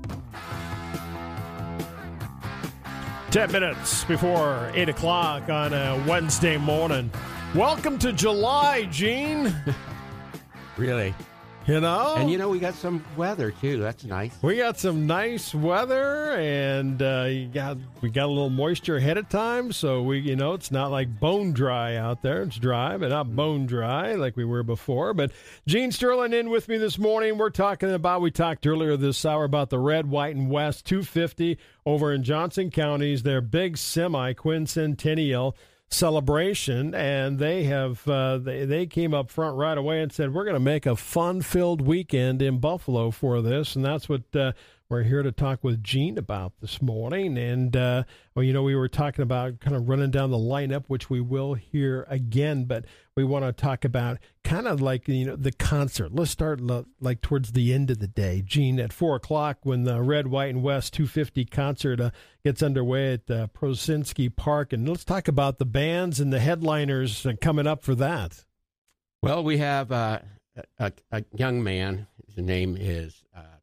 10 minutes before 8 o'clock on a Wednesday morning. Welcome to July, Gene. Really? You know? And we got some weather, too. That's nice. We got some nice weather, and we got a little moisture ahead of time, so it's not like bone dry out there. It's dry, but not bone dry like we were before. But Gene Sterling in with me this morning. We talked earlier this hour about the Red, White, and West 250 over in Johnson counties, their big semi-quincentennial celebration, and they have they came up front right away and said, we're going to make a fun-filled weekend in Buffalo for this, and that's what we're here to talk with Gene about this morning. And we were talking about kind of running down the lineup, which we will hear again, but we want to talk about kind of like the concert. Let's start like towards the end of the day, Gene, at 4 o'clock when the Red, White, and West 250 concert gets underway at Prosinski Park, and let's talk about the bands and the headliners coming up for that. Well, we have a young man. His name is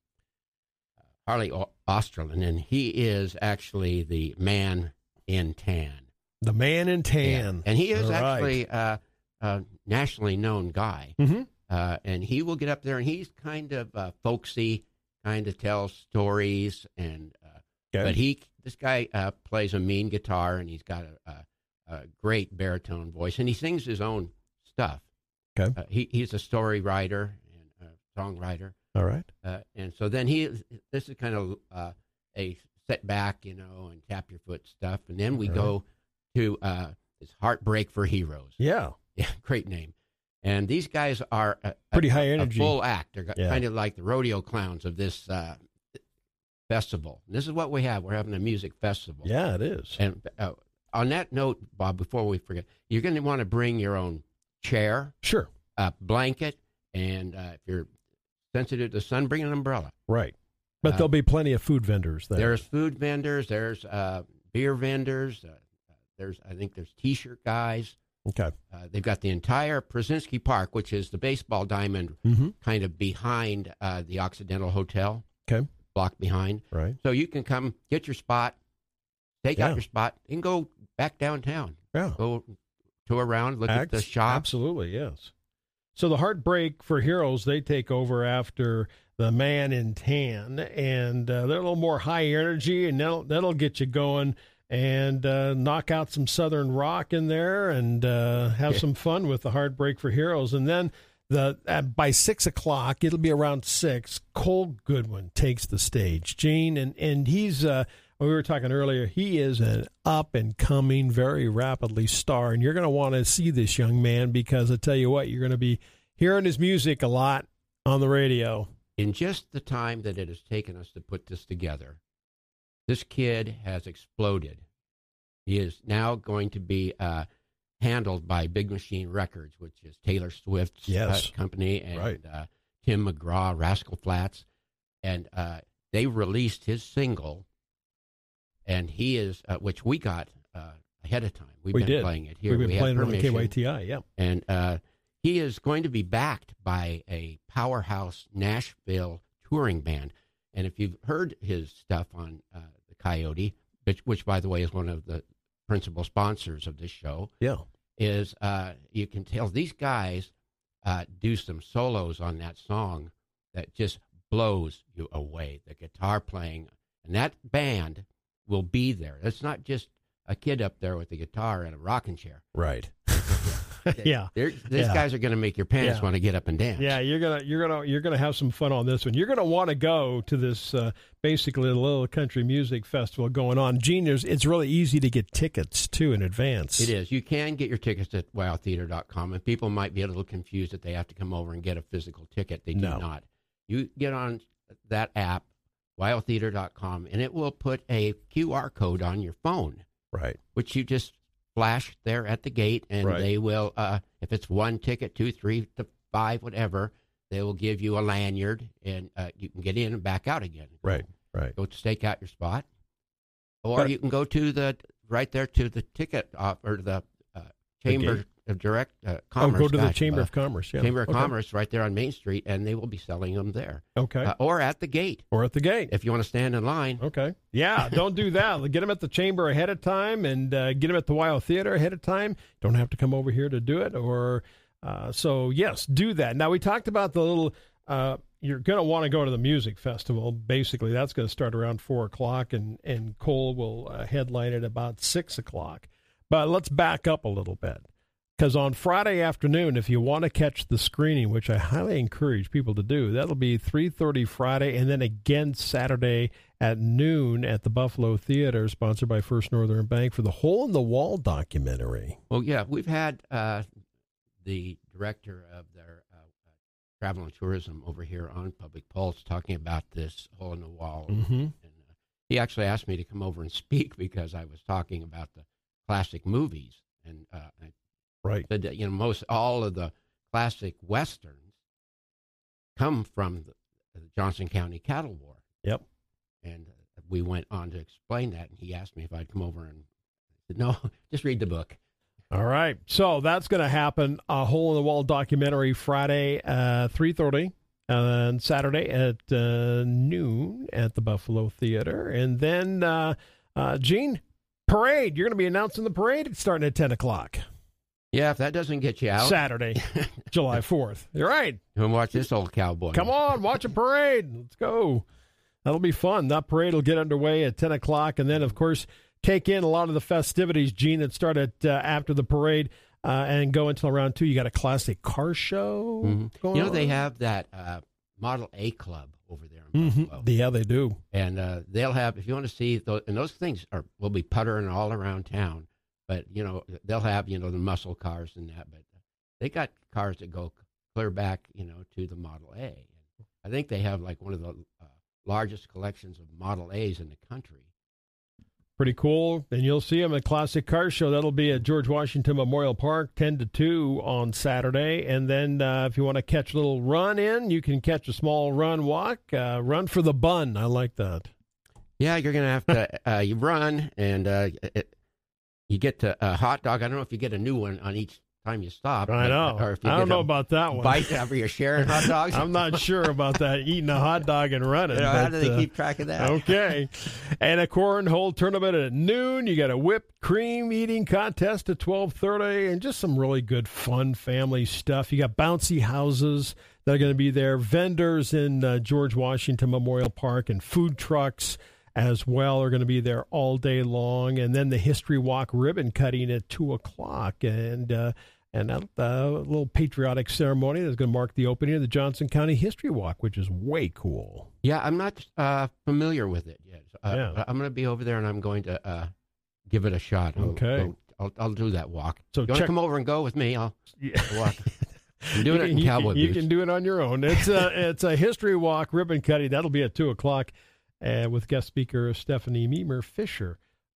Harley Osterlin, and he is actually the Man in Tan. The Man in Tan. Yeah. And he is actually a nationally known guy. Mm-hmm. And he will get up there, and he's kind of folksy, kind of tells stories. And but this guy plays a mean guitar, and he's got a great baritone voice, and he sings his own stuff. Okay. He's a story writer and a songwriter. All right. And so then this is kind of a set back, and tap your foot stuff. And then we go to this Heartbreak for Heroes. Yeah. Yeah, great name. And these guys are pretty high energy. A full act. They're kind of like the rodeo clowns of this festival. And this is what we have. We're having a music festival. Yeah, it is. And on that note, Bob, before we forget, you're going to want to bring your own chair. Sure. A blanket, and if you're sensitive to the sun, bring an umbrella. Right. But there'll be plenty of food vendors there. There's food vendors. There's beer vendors. I think there's T-shirt guys. Okay. They've got the entire Prosinski Park, which is the baseball diamond, kind of behind the Occidental Hotel. Okay. Block behind. Right. So you can come get your spot, take out your spot, and go back downtown. Yeah. Go tour around, look at the shops. Absolutely, yes. So the Heartbreak for Heroes, they take over after the Man in Tan, and they're a little more high energy, and that'll get you going and knock out some Southern rock in there and have some fun with the Heartbreak for Heroes. And then by 6 o'clock, it'll be around 6, Cole Goodwin takes the stage. Gene, and he's we were talking earlier, he is an up-and-coming, very rapidly star, and you're going to want to see this young man because I tell you what, you're going to be hearing his music a lot on the radio. In just the time that it has taken us to put this together, this kid has exploded. He is now going to be handled by Big Machine Records, which is Taylor Swift's company, and Tim McGraw, Rascal Flatts, and they released his single. And he is, which we got ahead of time. We've been playing it here. We've been playing it on KYTI, yeah. And he is going to be backed by a powerhouse Nashville touring band. And if you've heard his stuff on the Coyote, which, by the way, is one of the principal sponsors of this show, is you can tell these guys do some solos on that song that just blows you away. The guitar playing, and that band will be there. It's not just a kid up there with a guitar and a rocking chair. Right. Yeah. These guys are going to make your pants want to get up and dance. Yeah, you're gonna have some fun on this one. You're gonna want to go to this basically a little country music festival going on. Gene, it's really easy to get tickets too in advance. It is. You can get your tickets at wowtheater.com, and people might be a little confused that they have to come over and get a physical ticket. They do not. You get on that app, wildtheater.com, and it will put a QR code on your phone, right? Which you just flash there at the gate, and they will, if it's 1 ticket, 2, 3 to 5, whatever, they will give you a lanyard, and you can get in and back out again. Right. Go stake out your spot, or you can go to the ticket or the chamber direct commerce. Go to the Chamber of Commerce. Yeah. Chamber of Commerce right there on Main Street, and they will be selling them there. Okay. Or at the gate. Or at the gate. If you want to stand in line. Okay. Yeah, don't do that. Get them at the Chamber ahead of time, and get them at the Weill Theater ahead of time. Don't have to come over here to do it. So, yes, do that. Now, we talked about the little... you're going to want to go to the music festival. Basically, that's going to start around 4 o'clock, and Cole will headline it about 6 o'clock. But let's back up a little bit, because on Friday afternoon, if you want to catch the screening, which I highly encourage people to do, that'll be 3:30 Friday, and then again Saturday at noon at the Buffalo Theater, sponsored by First Northern Bank, for the Hole in the Wall documentary. Well, yeah, we've had the director of their travel and tourism over here on Public Pulse talking about this hole in the wall. Mm-hmm. And he actually asked me to come over and speak because I was talking about the classic movies. And right. said that, most all of the classic Westerns come from the Johnson County Cattle War. Yep. And we went on to explain that, and he asked me if I'd come over, and I said, no, just read the book. All right. So that's going to happen. A Hole in the Wall documentary Friday, 3:30, and Saturday at noon at the Buffalo Theater. And then, Gene, parade. You're going to be announcing the parade starting at 10 o'clock. Yeah, if that doesn't get you out. Saturday, July 4th. You're right. You want to watch this old cowboy. Come on, watch a parade. Let's go. That'll be fun. That parade will get underway at 10 o'clock. And then, of course, take in a lot of the festivities, Gene, that start at after the parade and go until around 2. You got a classic car show going on. They have that Model A Club over there in Buffalo. Yeah, they do. And they'll have, if you want to see, and those things will be puttering all around town. But, they'll have, the muscle cars and that. But they got cars that go clear back, to the Model A. I think they have, like, one of the largest collections of Model A's in the country. Pretty cool. And you'll see them at Classic Car Show. That'll be at George Washington Memorial Park, 10 to 2 on Saturday. And then if you want to catch a little run in, you can catch a small run walk. Run for the bun. I like that. Yeah, you're going to have to you run, and you get a hot dog. I don't know if you get a new one on each time you stop. I know. Or if you I don't know about that one. Bite after you're sharing hot dogs. I'm not sure about that, eating a hot dog and running. How do they keep track of that? Okay. And a cornhole tournament at noon. You got a whipped cream eating contest at 12:30, and just some really good, fun family stuff. You got bouncy houses that are going to be there, vendors in George Washington Memorial Park, and food trucks as well are going to be there all day long. And then the History Walk ribbon cutting at 2 o'clock. And a little patriotic ceremony that's going to mark the opening of the Johnson County History Walk, which is way cool. Yeah, I'm not familiar with it yet. Yeah. I'm going to be over there, and I'm going to give it a shot. Okay. I'll do that walk. So you want to come over and go with me? I'll walk. I'm doing it in cowboy boots. You can do it on your own. It's a History Walk ribbon cutting. That'll be at 2 o'clock with guest speaker Stephanie Meemer Fisher.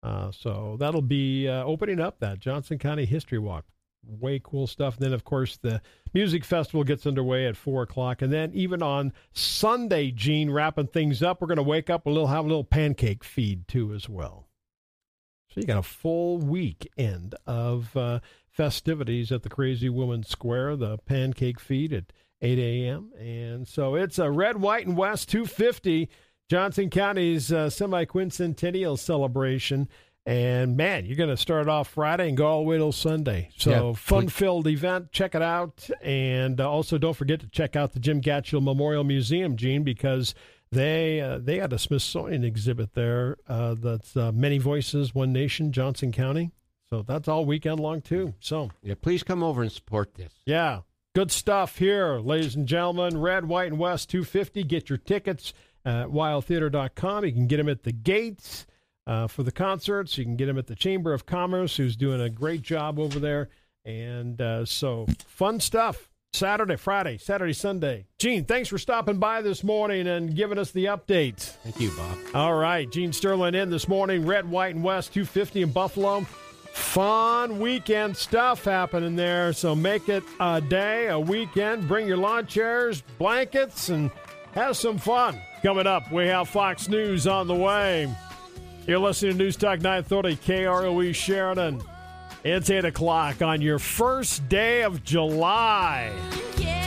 So that'll be opening up that Johnson County History Walk. Way cool stuff. And then, of course, the music festival gets underway at 4 o'clock. And then even on Sunday, Gene, wrapping things up, we're going to wake up, have a little pancake feed, too, as well. So you got a full weekend of festivities at the Crazy Woman Square, the pancake feed at 8 a.m. And so it's a Red, White, and West 250, Johnson County's semi-quincentennial celebration. And, man, you're going to start off Friday and go all the way till Sunday. So, fun-filled event. Check it out. And also don't forget to check out the Jim Gatchell Memorial Museum, Gene, because they had a Smithsonian exhibit there that's Many Voices, One Nation, Johnson County. So that's all weekend long, too. So yeah, please come over and support this. Yeah, good stuff here, ladies and gentlemen. Red, White, and West 250. Get your tickets at wildtheater.com. You can get them at the gates. For the concerts. You can get them at the Chamber of Commerce, who's doing a great job over there. And so fun stuff. Saturday, Friday, Saturday, Sunday. Gene, thanks for stopping by this morning and giving us the update. Thank you, Bob. All right, Gene Sterling in this morning. Red, White, and West 250 in Buffalo. Fun weekend stuff happening there. So make it a day, a weekend. Bring your lawn chairs, blankets, and have some fun. Coming up, we have Fox News on the way. You're listening to News Talk 930 KROE Sheridan. It's 8 o'clock on your first day of July. Yeah.